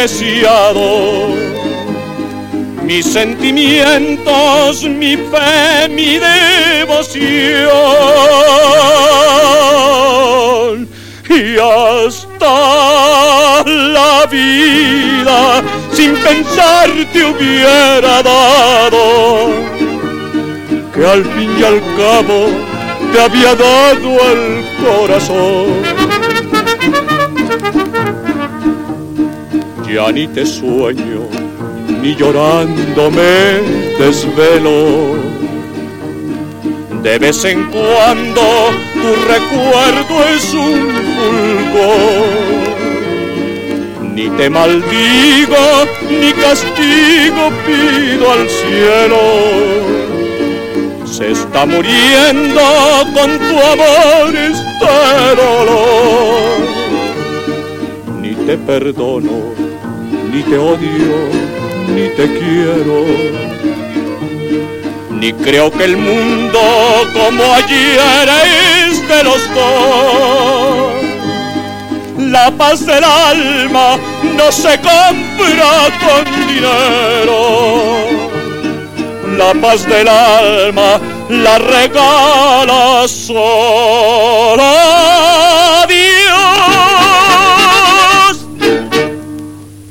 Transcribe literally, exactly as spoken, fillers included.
despreciado. Mis sentimientos, mi fe, mi devoción, y hasta la vida sin pensar te hubiera dado, que al fin y al cabo te había dado el corazón. Ya ni te sueño, ni llorando me desvelo. De vez en cuando tu recuerdo es un fulgor. Ni te maldigo, ni castigo pido al cielo. Se está muriendo con tu amor este dolor. Ni te perdono, ni te odio, ni te quiero, ni creo que el mundo como ayer es de los dos. La paz del alma no se compra con dinero. La paz del alma la regala sola